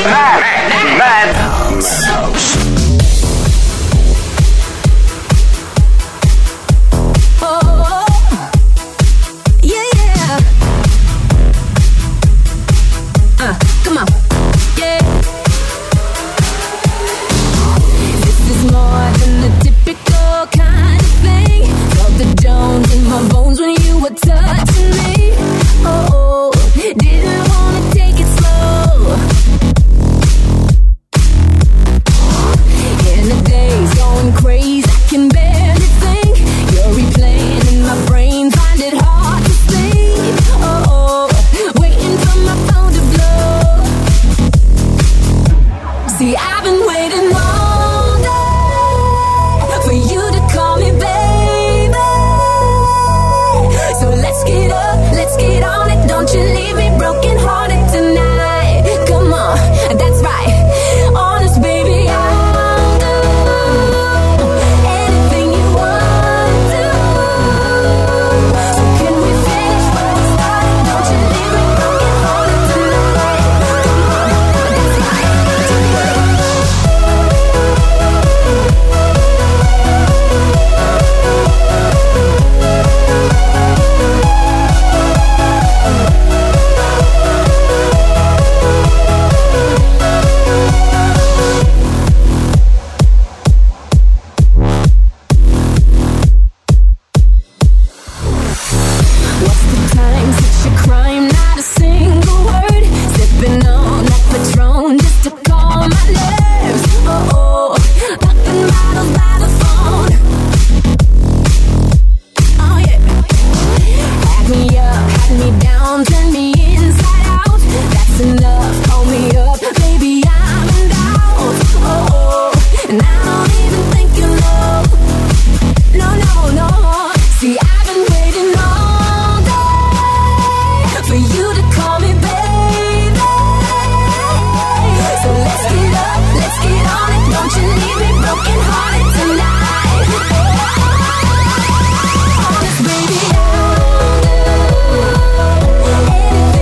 Anything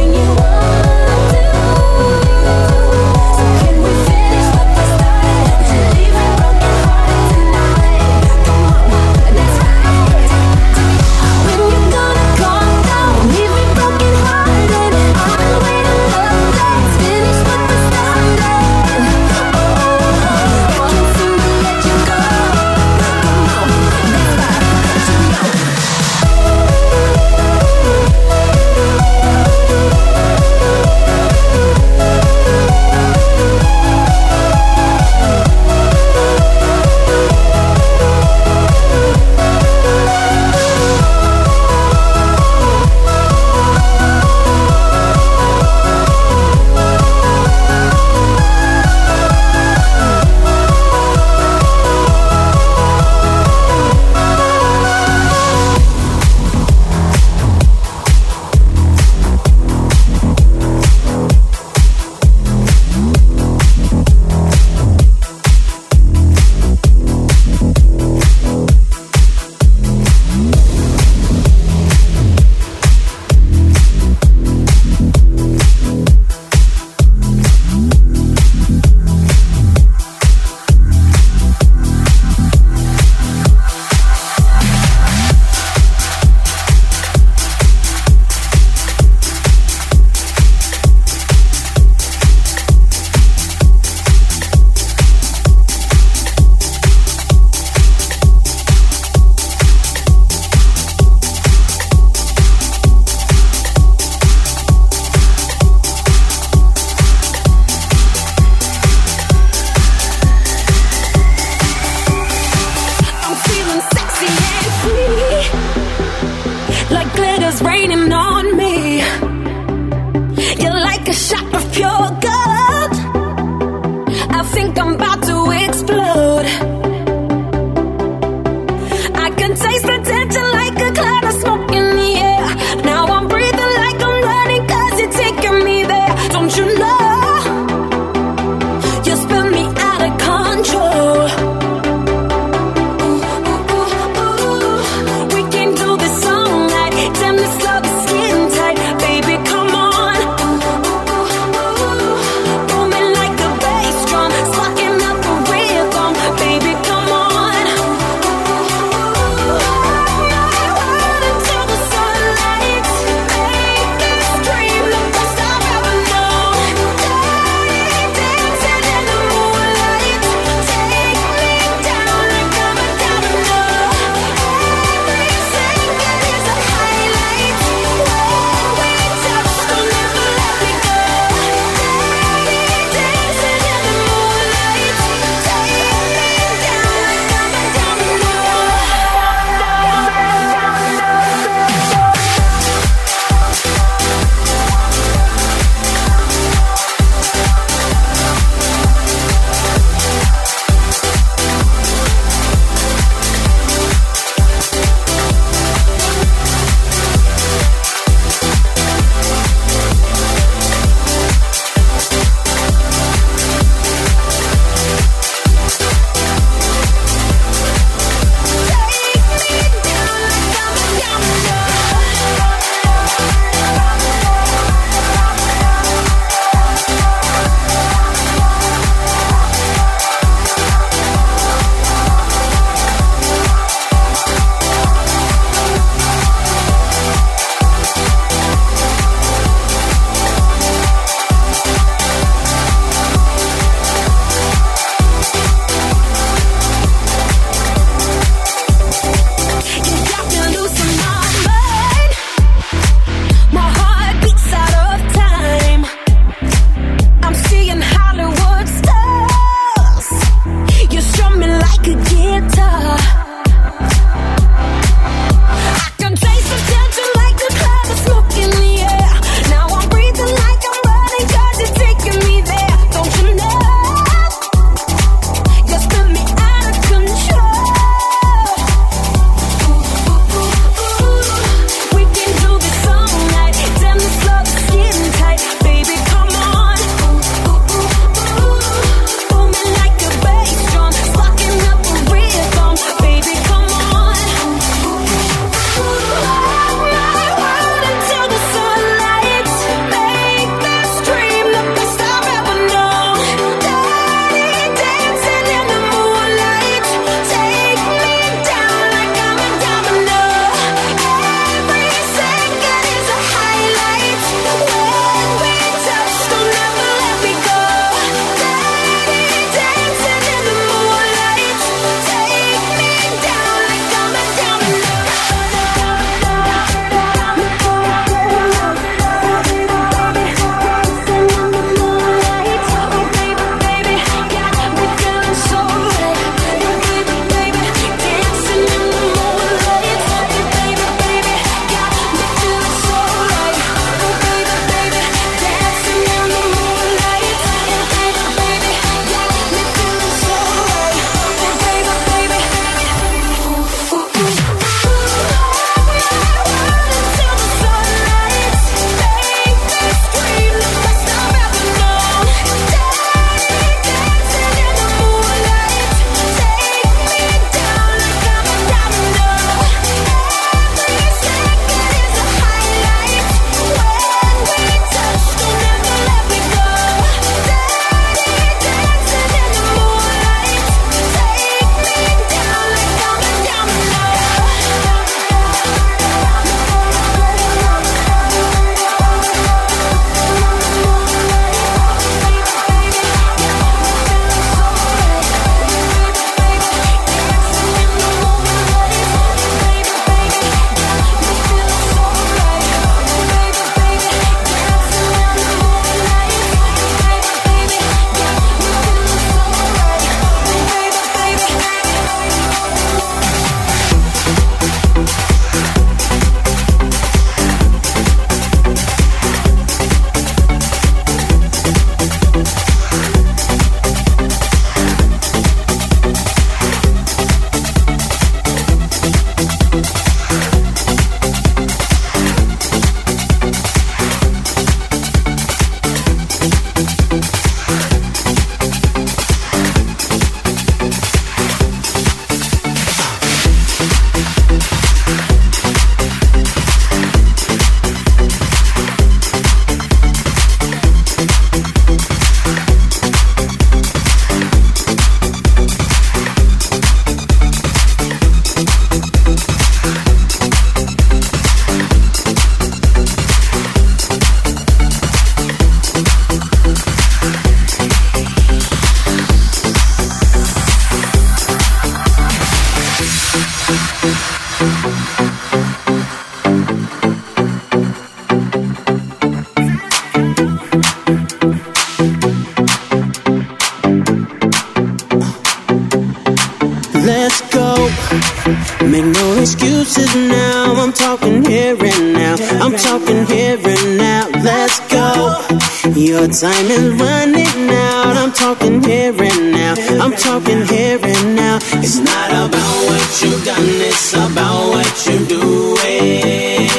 talking here and now. I'm talking here and now. Let's go. Your time is running out. I'm talking here and now. I'm talking here and now. It's not about what you've done, it's about what you're doing.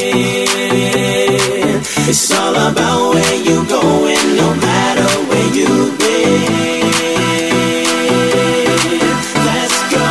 It's all about where you're going, no matter where you've been. Let's go.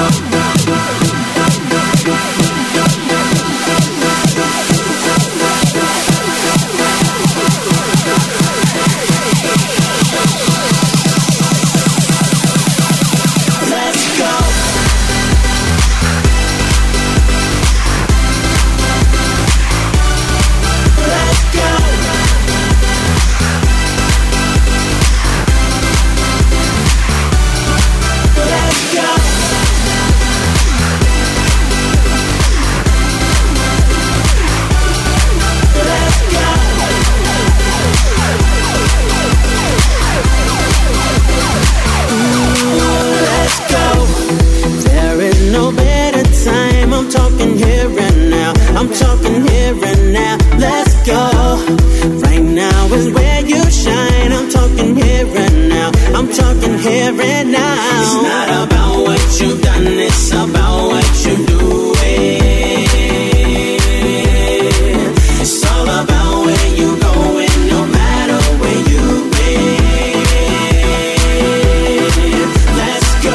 I'm talking here and now, let's go. Right now is where you shine. I'm talking here and now, I'm talking here and now. It's not about what you've done, it's about what you're doing. It's all about where you're going, no matter where you've been. Let's go.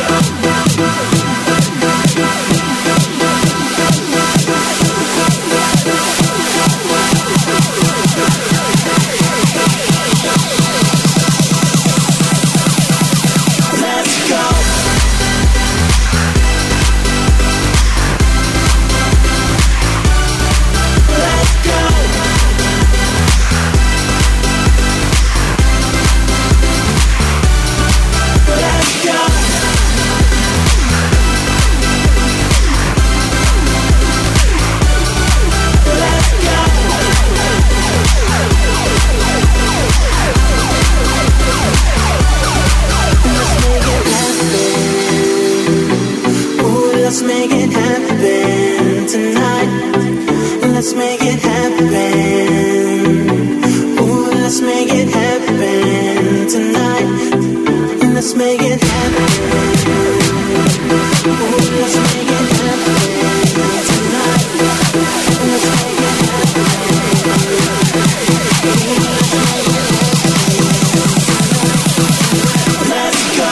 Let's make it happen tonight. Let's make it happen. Ooh, let's make it happen tonight. Let's make it happen. Ooh, let's make it happen tonight. Let's make it happen. Let's go.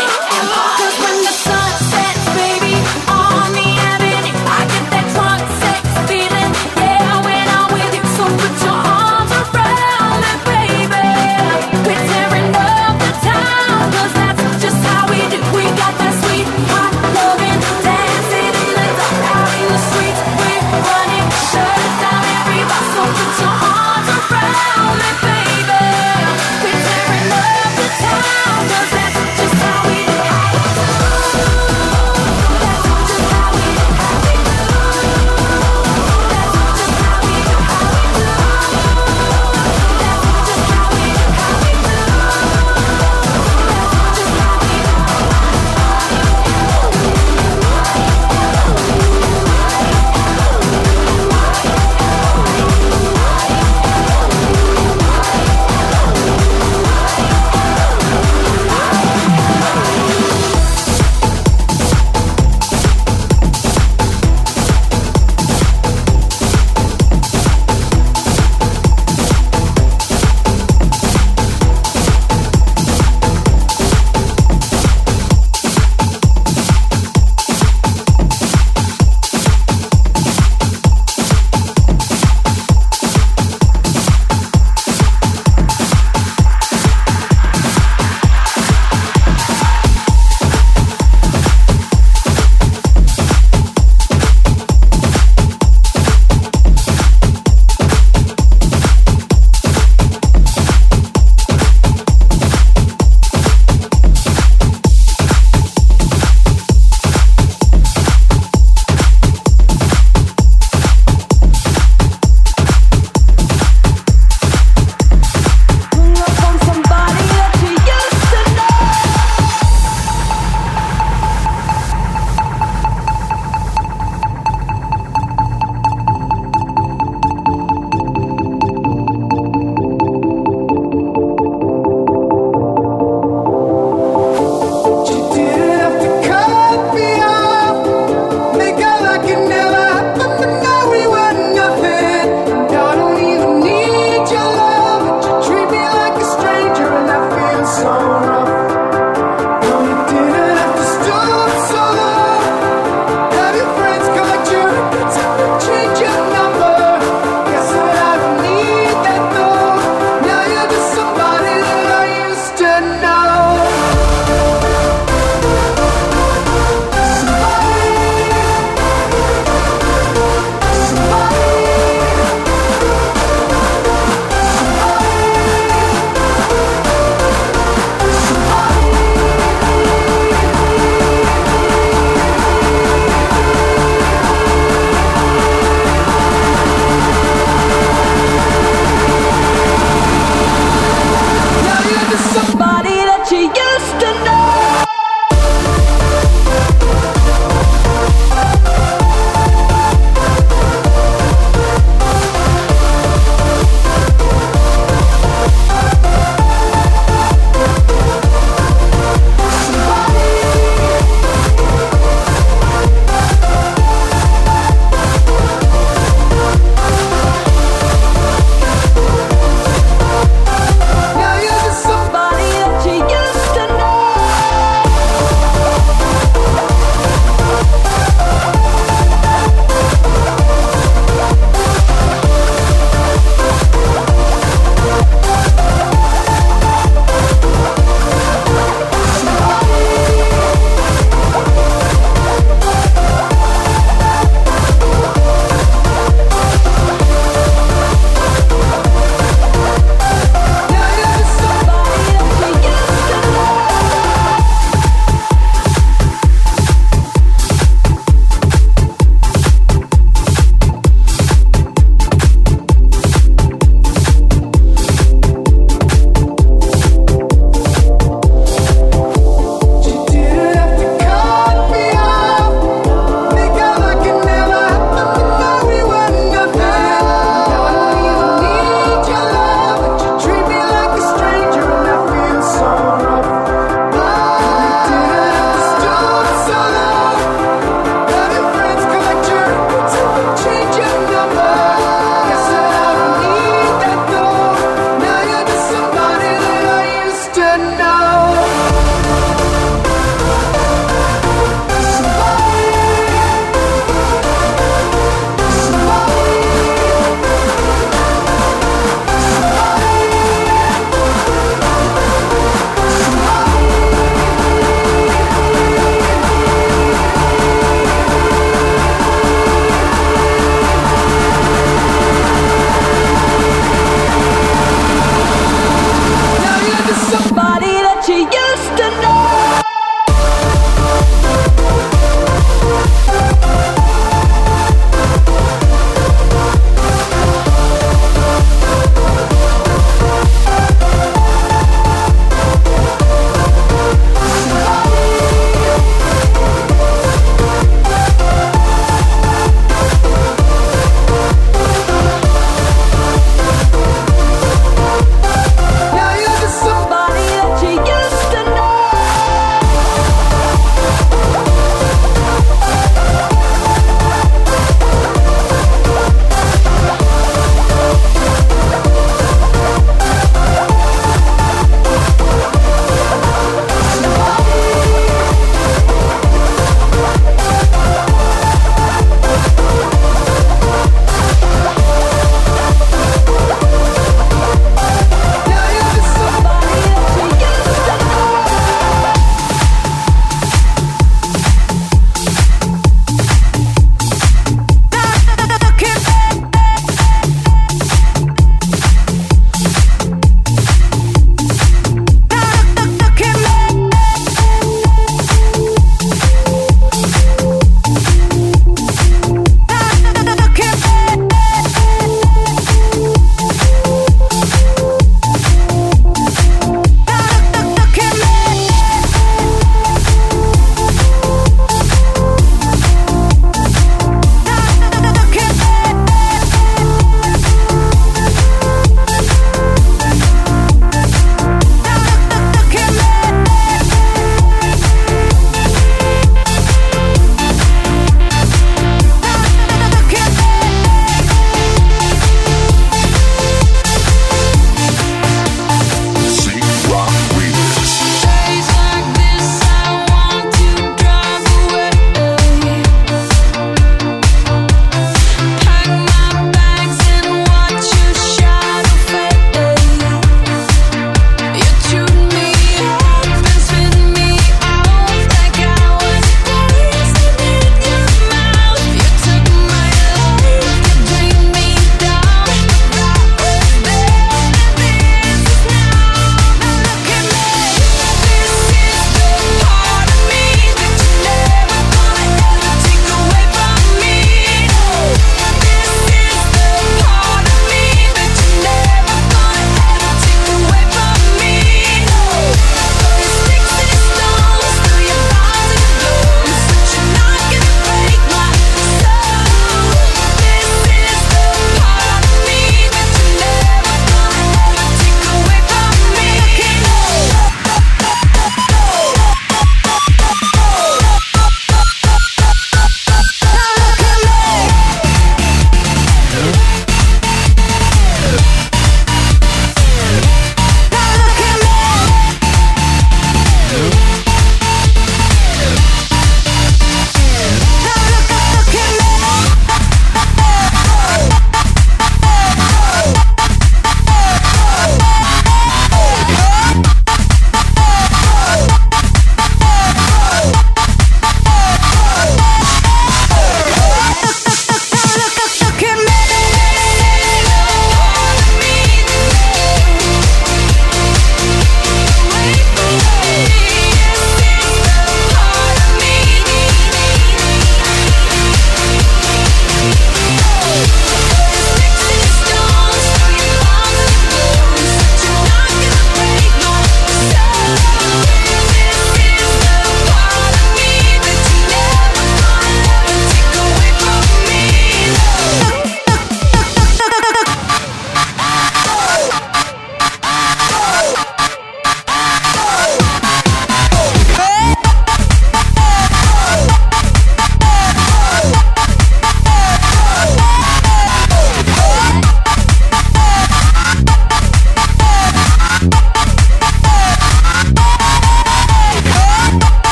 We're tearing up the town, 'cause that's just how we do.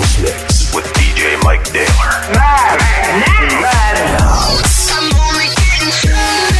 House Mix with DJ Mike Taylor. Mad House. I'm only getting started.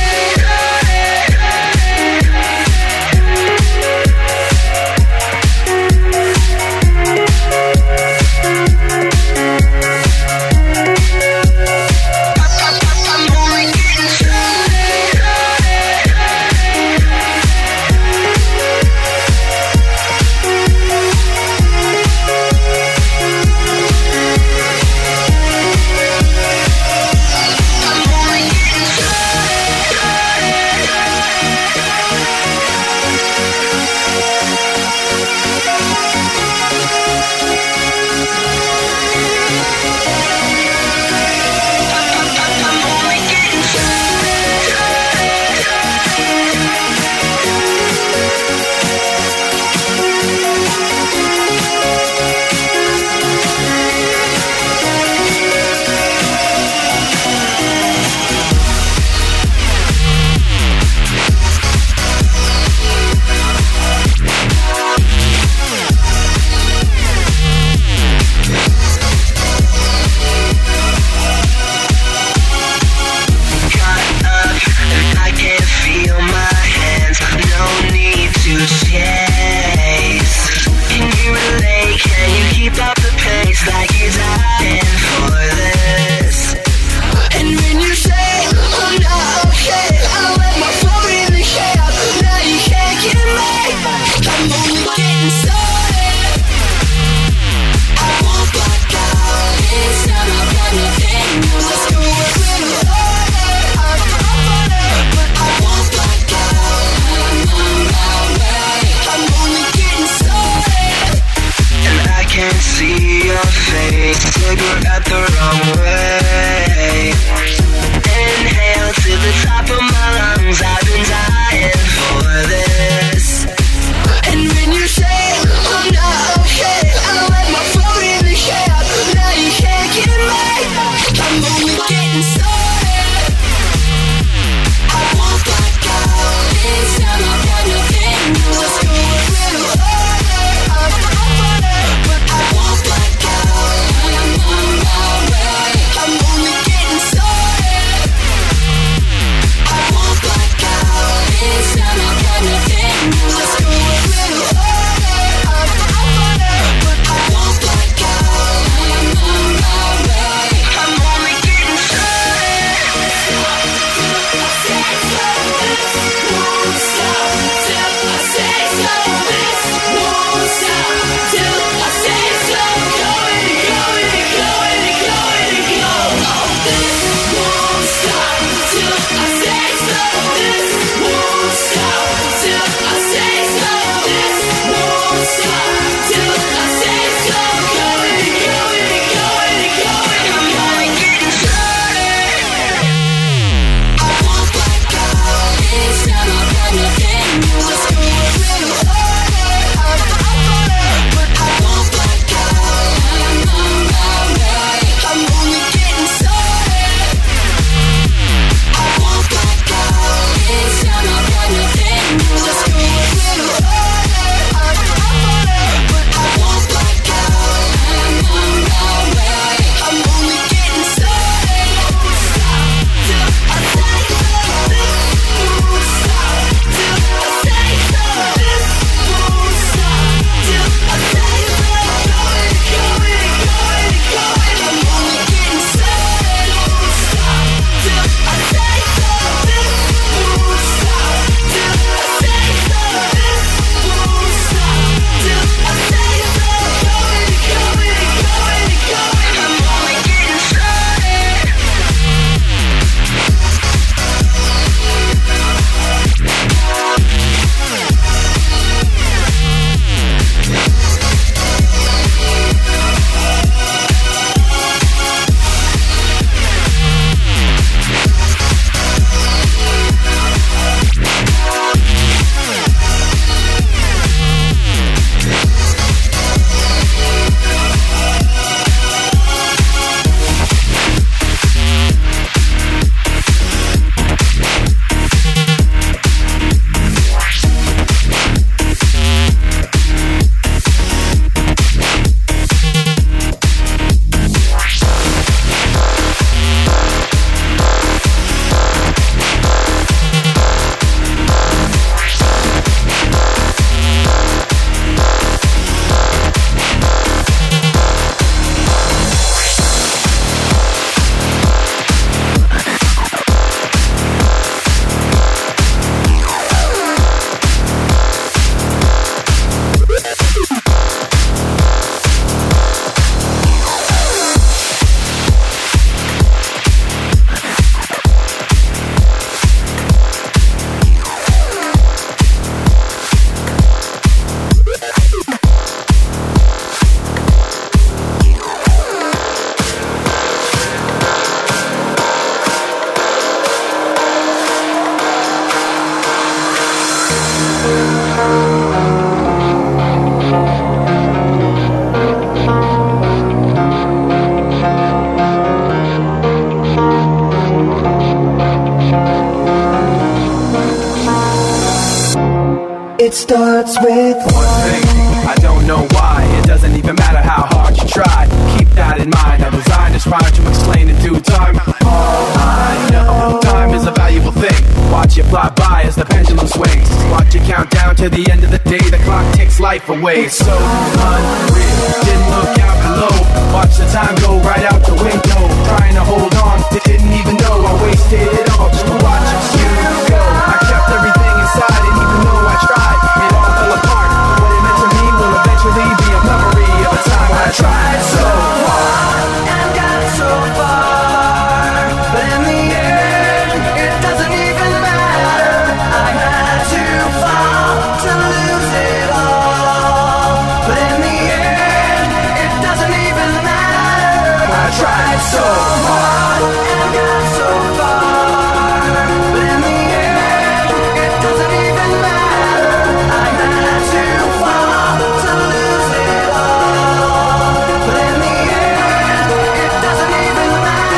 starts with one thing. I don't know why. It doesn't even matter how hard you try. Keep that in mind. I designed this rhyme to explain in due time. All I know, time is a valuable thing. Watch it fly by as the pendulum swings. Watch it count down to the end of the day. The clock takes life away. It's so unreal. Didn't look out below. Watch the time go right out the window. Trying to hold on, didn't even know I wasted it all just to watch you go. I kept everything inside, and even though I tried, it all fell apart. What it meant to me will eventually be a memory of a time when I tried so hard and got so far, but in the end, it doesn't even matter. I had to fall to lose it all, but in the end, it doesn't even matter. I tried so hard and got so far, but in the end, it doesn't even matter. I had to fall to lose it all, but in the end, it doesn't even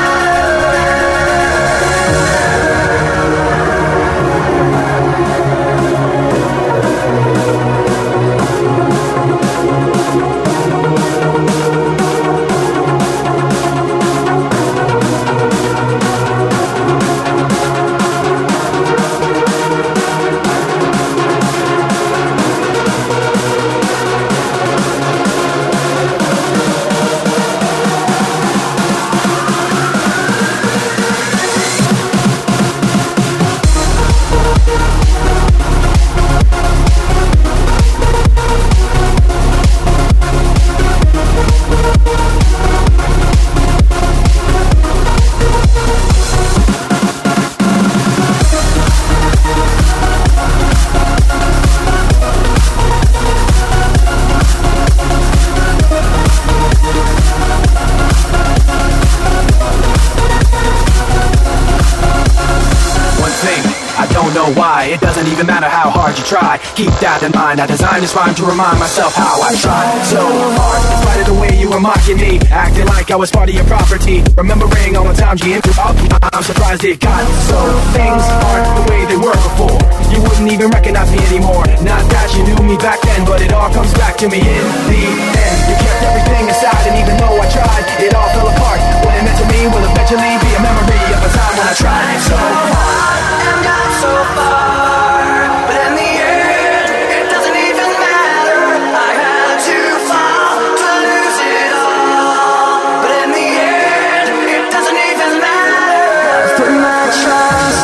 why. It doesn't even matter how hard you try. Keep that in mind. I designed this rhyme to remind myself how I tried so hard. In spite of the way you were mocking me, acting like I was part of your property, remembering all the times you interrupted. I'm surprised it got so. Things aren't the way they were before. You wouldn't even recognize me anymore. Not that you knew me back then, but it all comes back to me in the end. You kept everything inside, and even though I tried, it all fell apart. What it meant to me will eventually be a memory of a time when I tried so hard and got so far, but in the end, it doesn't even matter. I had to fall to lose it all, but in the end, it doesn't even matter. I've put my trust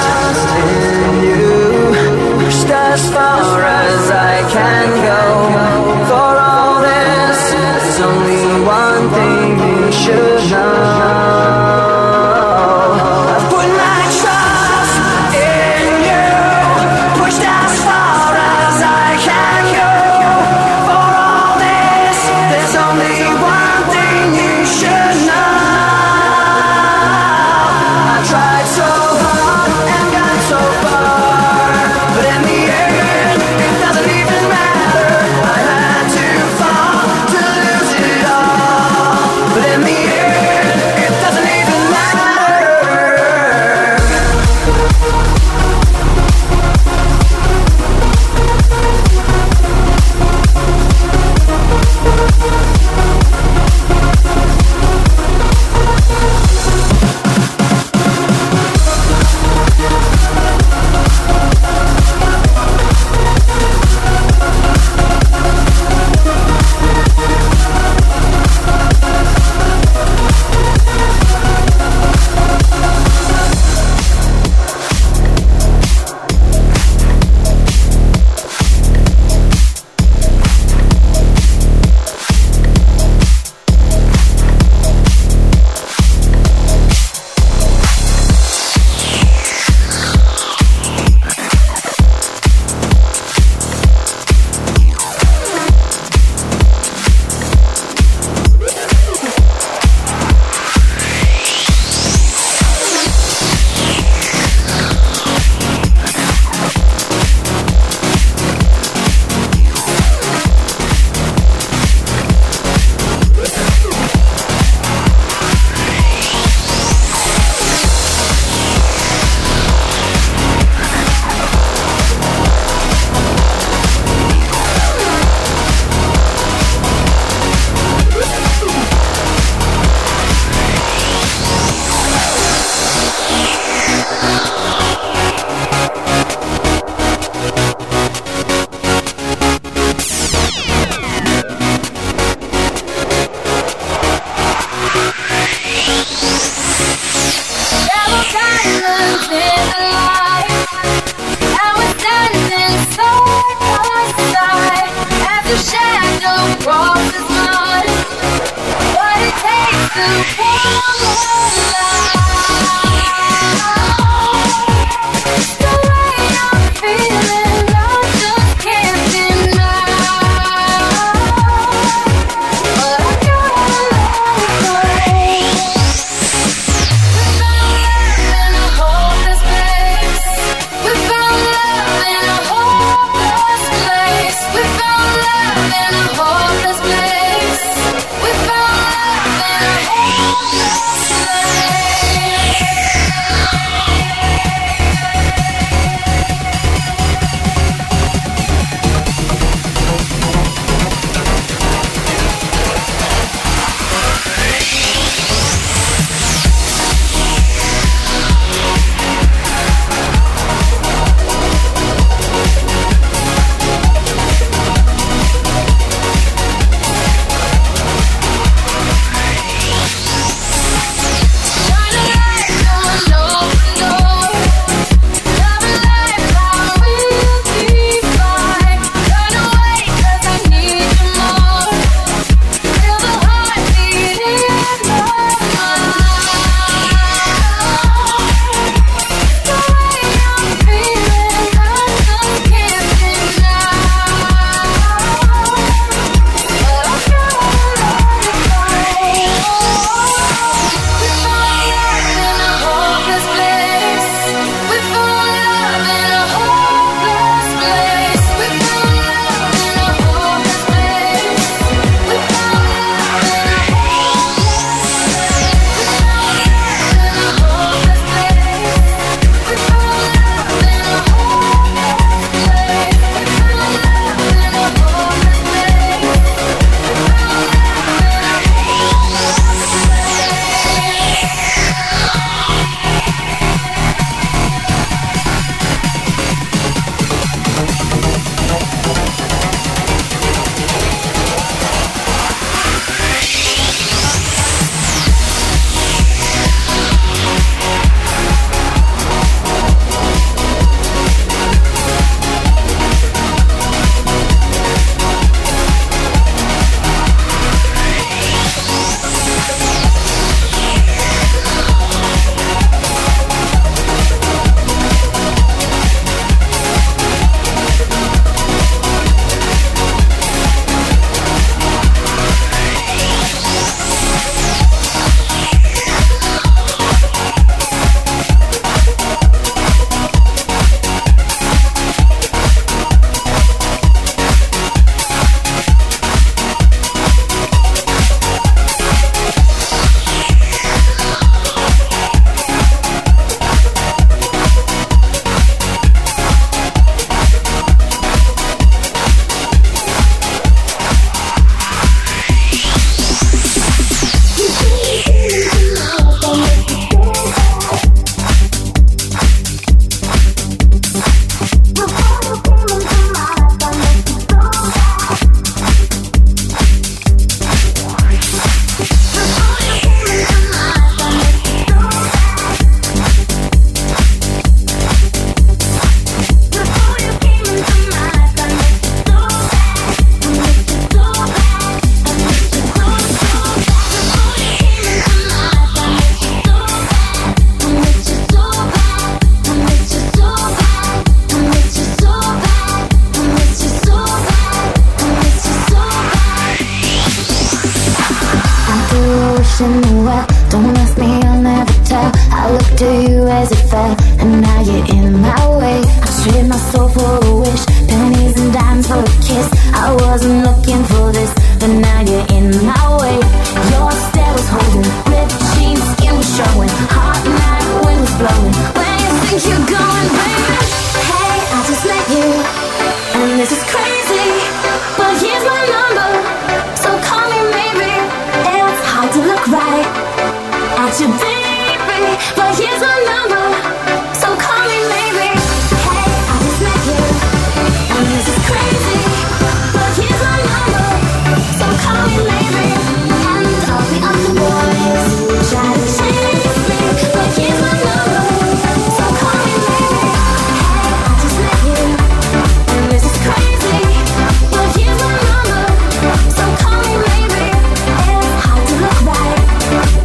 in you, pushed as far as I can go. For all this, there's only one thing you should know. But in the end wishing you well. Don't ask me, I'll never tell. I looked to you as it fell, and now you're in my way. I trade my soul for a wish, pennies and dimes for a kiss. I wasn't looking for this, but now you're in my way. Your stare was holding, ripped jeans, skin was showing, hot night, wind was blowing. Where you think you're going, baby? Hey, I just met you, and this is crazy, but here's my number, so call me maybe. It's hard to look right at you, baby, but here's my number, so call me maybe. Hey, I just met you, and this is crazy, but here's my number, so call me maybe. And all the other boys try to chase me, but here's my number, so call me maybe. Hey, I just met you, and this is crazy, but here's my number, so call me maybe. It's hard to look right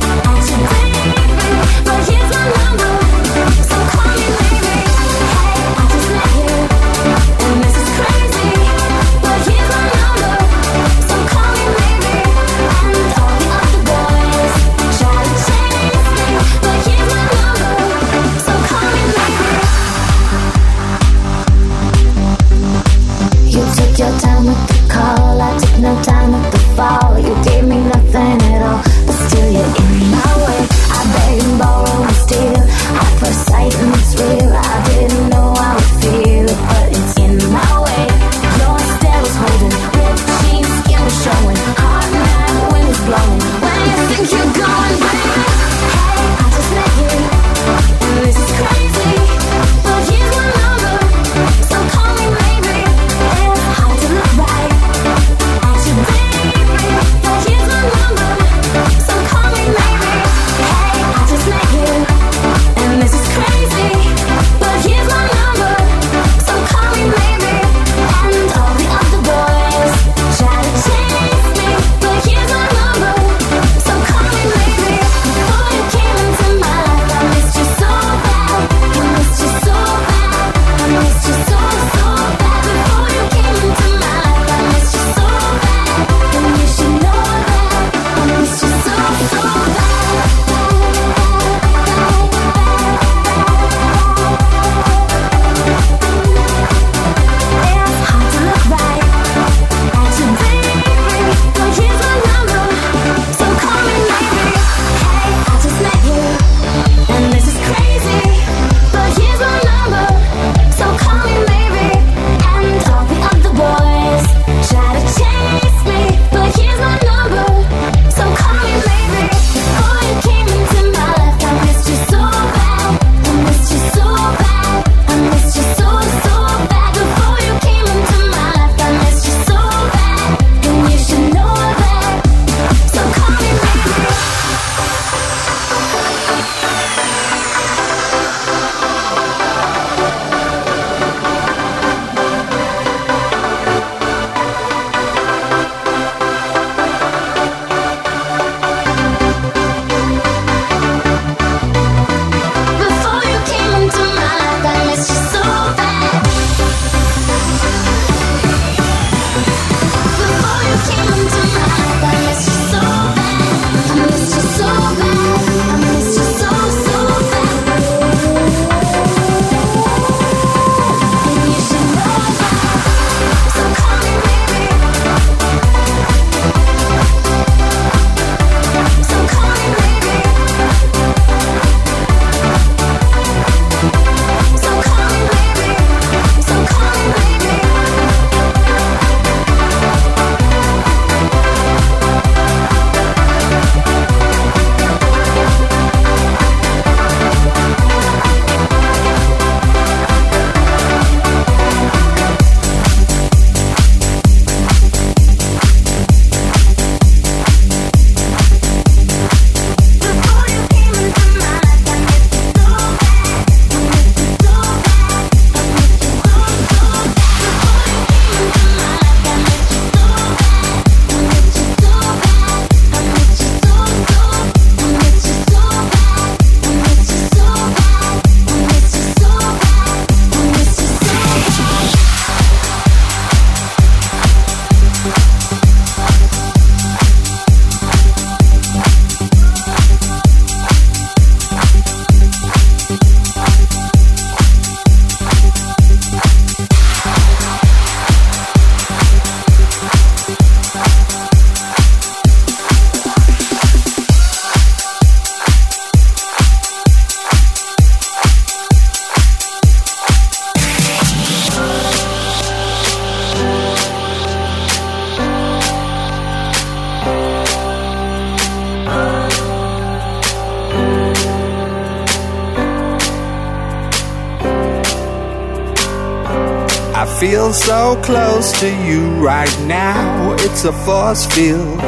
I feel so close to you right now, it's a force field.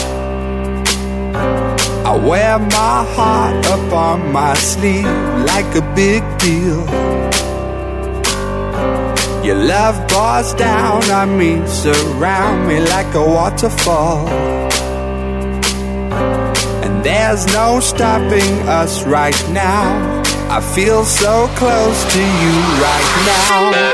I wear my heart up on my sleeve like a big deal. Your love pours down on me, surround me like a waterfall. And there's no stopping us right now. I feel so close to you right now.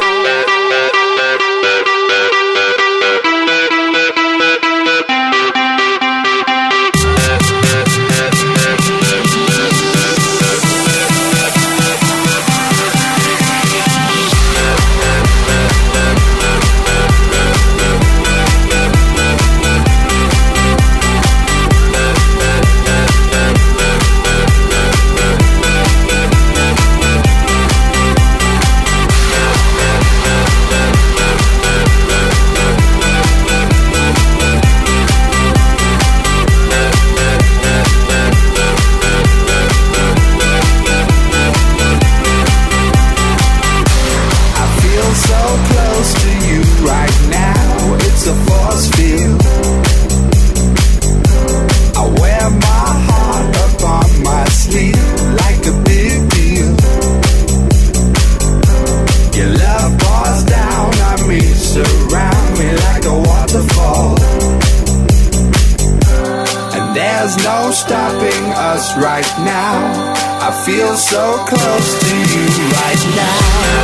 Right now, I feel so close to you right now.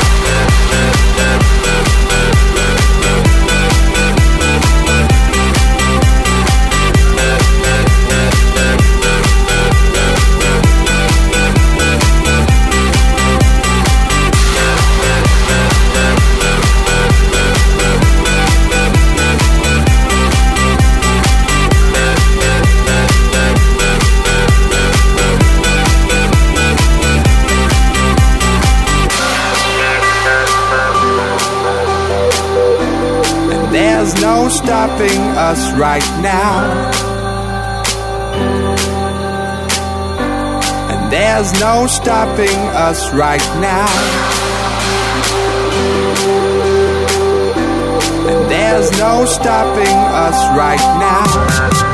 There's no stopping us right now. And there's no stopping us right now. And there's no stopping us right now.